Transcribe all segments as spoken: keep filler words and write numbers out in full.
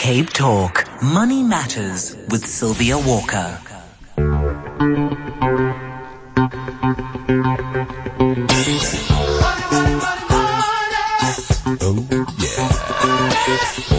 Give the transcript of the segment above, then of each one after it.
Cape Talk, Money Matters with Sylvia Walker. Oh, yeah.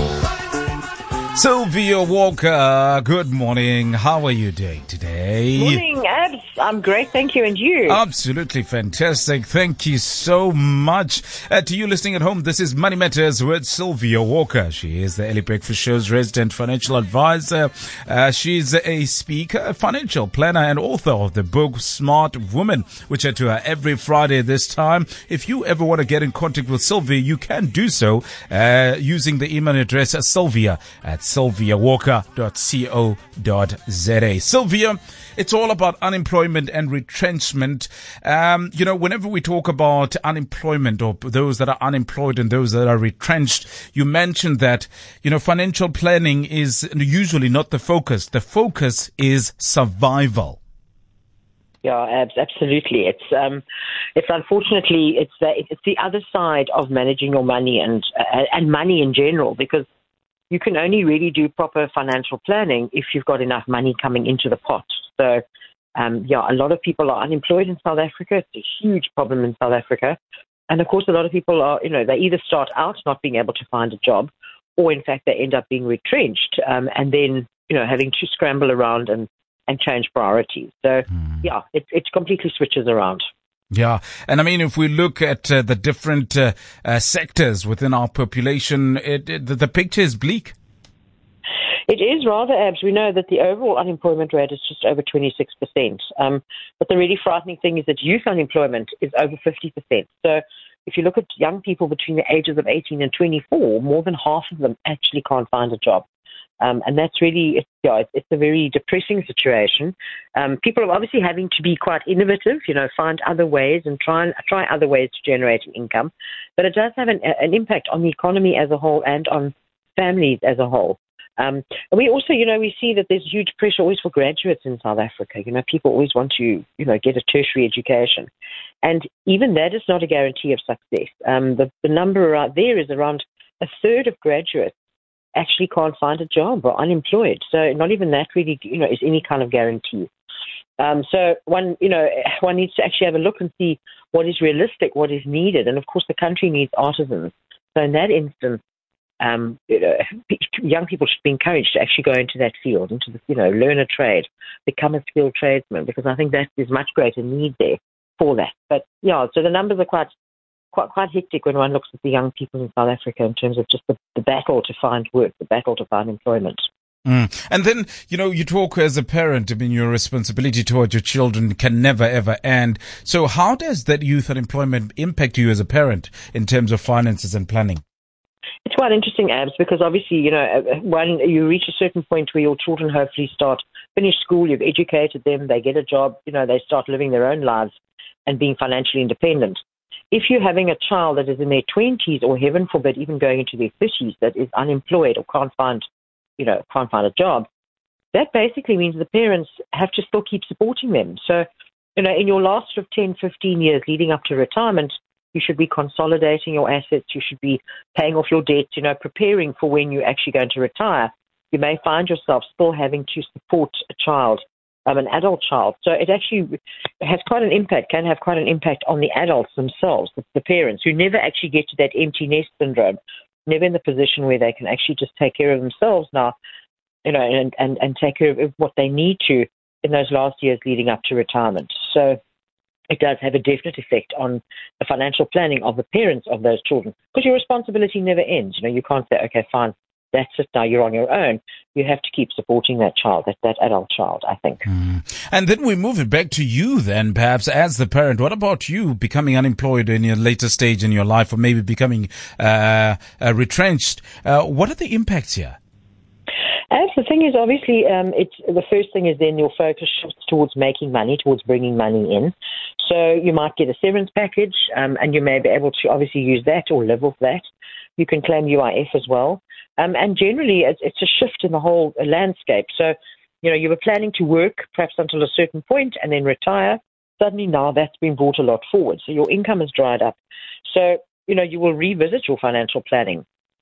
Sylvia Walker, good morning. How are you doing today? Morning, Abs. I'm great, thank you. And you? Absolutely fantastic. Thank you so much. Uh, to you listening at home, this is Money Matters with Sylvia Walker. She is the Early Breakfast Show's resident financial advisor. Uh, she's a speaker, a financial planner, and author of the book Smart Woman, which I to her every Friday this time. If you ever want to get in contact with Sylvia, you can do so uh, using the email address uh, sylvia at sylvia walker dot co dot za. Sylvia, it's all about unemployment and retrenchment. Um, you know, whenever we talk about unemployment or those that are unemployed and those that are retrenched, you mentioned that, you know, financial planning is usually not the focus. The focus is survival. Yeah, absolutely. It's um, it's unfortunately it's the, it's the other side of managing your money and uh, and money in general, because you can only really do proper financial planning if you've got enough money coming into the pot. So, um, yeah, a lot of people are unemployed in South Africa. It's a huge problem in South Africa. And, of course, a lot of people are, you know, they either start out not being able to find a job, or, in fact, they end up being retrenched um, and then, you know, having to scramble around and, and change priorities. So, mm. yeah, it, it completely switches around. Yeah. And I mean, if we look at uh, the different uh, uh, sectors within our population, it, it, the, the picture is bleak. It is rather, Abs. We know that the overall unemployment rate is just over twenty-six percent. Um, but the really frightening thing is that youth unemployment is over fifty percent. So if you look at young people between the ages of eighteen and twenty-four, more than half of them actually can't find a job. Um, and that's really, it's, yeah, it's, it's a very depressing situation. Um, people are obviously having to be quite innovative, you know, find other ways and try and try other ways to generate an income. But it does have an, an impact on the economy as a whole and on families as a whole. Um, and we also, you know, we see that there's huge pressure always for graduates in South Africa. You know, people always want to, you know, get a tertiary education. And even that is not a guarantee of success. Um, the, the number out there is around a third of graduates actually can't find a job or unemployed. So not even that really, you know, is any kind of guarantee. Um, so one, you know, one needs to actually have a look and see what is realistic, what is needed. And of course, the country needs artisans. So in that instance, um, you know, young people should be encouraged to actually go into that field, into the, you know, learn a trade, become a skilled tradesman, because I think that there's much greater need there for that. But yeah, so the numbers are quite Quite, quite hectic when one looks at the young people in South Africa in terms of just the, the battle to find work, the battle to find employment. Mm. And then, you know, you talk as a parent, I mean, your responsibility towards your children can never, ever end. So how does that youth unemployment impact you as a parent in terms of finances and planning? It's quite interesting, Abs, because obviously, you know, when you reach a certain point where your children hopefully start, finish school, you've educated them, they get a job, you know, they start living their own lives and being financially independent. If you're having a child that is in their twenties, or heaven forbid, even going into their thirties, that is unemployed or can't find, you know, can't find a job, that basically means the parents have to still keep supporting them. So, you know, in your last sort of ten, fifteen years leading up to retirement, you should be consolidating your assets. You should be paying off your debts, you know, preparing for when you're actually going to retire. You may find yourself still having to support a child, um, an adult child. So it actually has quite an impact, can have quite an impact on the adults themselves, the, the parents, who never actually get to that empty nest syndrome, never in the position where they can actually just take care of themselves now, you know, and, and, and take care of what they need to in those last years leading up to retirement. So it does have a definite effect on the financial planning of the parents of those children, because your responsibility never ends. You know, you can't say, okay, fine, that's it, now you're on your own. You have to keep supporting that child, that, that adult child, I think. Mm. And then we move it back to you then, perhaps, as the parent. What about you becoming unemployed in your later stage in your life, or maybe becoming uh, uh, retrenched? Uh, what are the impacts here? As the thing is, obviously, um, it's the first thing is then your focus shifts towards making money, towards bringing money in. So you might get a severance package, um, and you may be able to obviously use that or live off that. You can claim U I F as well. Um, and generally, it's, it's a shift in the whole landscape. So, you know, you were planning to work perhaps until a certain point and then retire. Suddenly now that's been brought a lot forward. So your income has dried up. So, you know, you will revisit your financial planning.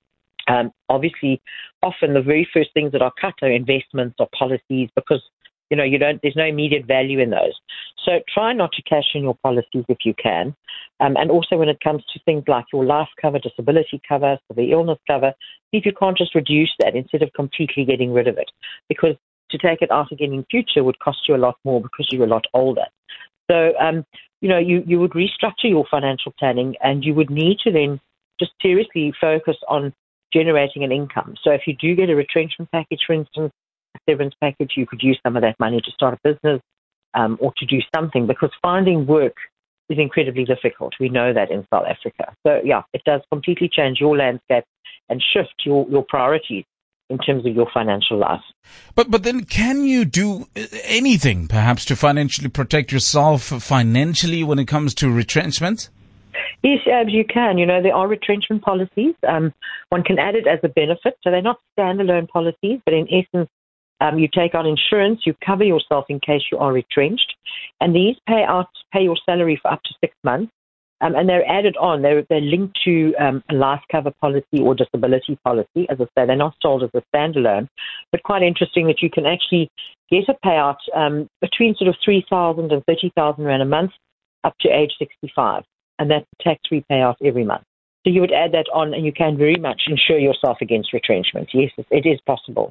Um, obviously, often the very first things that are cut are investments or policies because, you know, you don't, there's no immediate value in those. So try not to cash in your policies if you can. Um, and also when it comes to things like your life cover, disability cover, severe illness cover, see if you can't just reduce that instead of completely getting rid of it. Because to take it out again in future would cost you a lot more because you're a lot older. So, um, you know, you, you would restructure your financial planning and you would need to then just seriously focus on generating an income. So if you do get a retrenchment package, for instance, a severance package, you could use some of that money to start a business um, or to do something, because finding work is incredibly difficult. We know that in South Africa. So, yeah, it does completely change your landscape and shift your, your priorities in terms of your financial life. But but then can you do anything perhaps to financially protect yourself financially when it comes to retrenchment? Yes, Abs, you can. You know, there are retrenchment policies. Um, one can add it as a benefit. So they're not standalone policies, but in essence, um, you take out insurance, you cover yourself in case you are retrenched. And these pay out, pay your salary for up to six months. Um, and they're added on. They're, they're linked to um, a life cover policy or disability policy. As I say, they're not sold as a standalone. But quite interesting that you can actually get a payout um, between sort of three thousand and thirty thousand rand a month up to age sixty-five. And that's a tax-free payout every month. So you would add that on, and you can very much insure yourself against retrenchment. Yes, it is possible.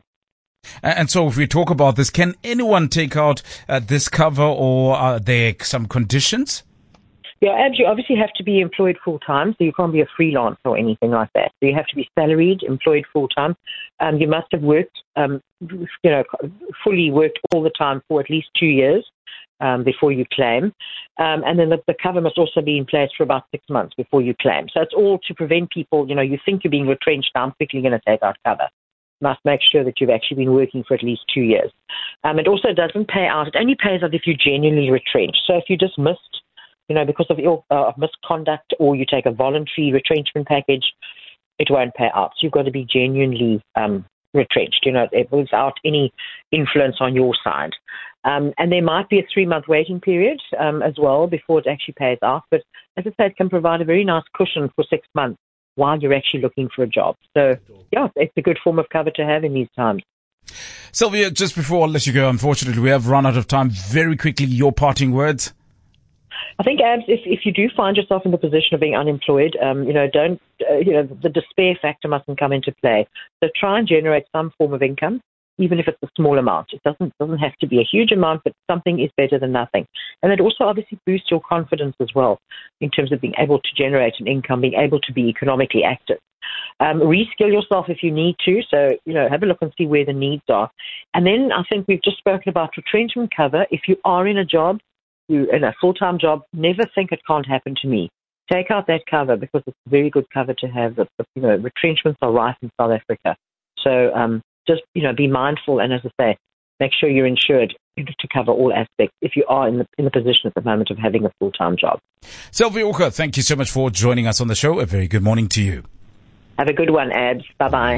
And so if we talk about this, can anyone take out uh, this cover, or are there some conditions? Yeah, Abs, you obviously have to be employed full-time, so you can't be a freelancer or anything like that. So you have to be salaried, employed full-time. Um, you must have worked, um, you know, fully worked all the time for at least two years. Um, before you claim. Um, and then the, the cover must also be in place for about six months before you claim. So it's all to prevent people, you know, you think you're being retrenched, now I'm quickly going to take out cover. You must make sure that you've actually been working for at least two years. Um, it also doesn't pay out. It only pays out if you're genuinely retrenched. So if you just missed, you know, because of your uh, misconduct, or you take a voluntary retrenchment package, it won't pay out. So you've got to be genuinely um, retrenched, you know, without any influence on your side. Um, and there might be a three-month waiting period um, as well before it actually pays off. But as I said, it can provide a very nice cushion for six months while you're actually looking for a job. So, yeah, it's a good form of cover to have in these times. Sylvia, just before I let you go, unfortunately, we have run out of time. Very quickly, your parting words. I think, Abs, if, if you do find yourself in the position of being unemployed, um, you know, don't, uh, you know, the despair factor mustn't come into play. So try and generate some form of income, even if it's a small amount. It doesn't doesn't have to be a huge amount, but something is better than nothing. And it also obviously boosts your confidence as well in terms of being able to generate an income, being able to be economically active. Um, reskill yourself if you need to. So, you know, have a look and see where the needs are. And then I think we've just spoken about retrenchment cover. If you are in a job, you in a full-time job, never think it can't happen to me. Take out that cover because it's a very good cover to have. The, the, you know, retrenchments are rife in South Africa. So, um, just, you know, be mindful, and as I say, make sure you're insured to cover all aspects if you are in the in the position at the moment of having a full-time job. Sylvia Walker, thank you so much for joining us on the show. A very good morning to you. Have a good one, Abs. Bye-bye.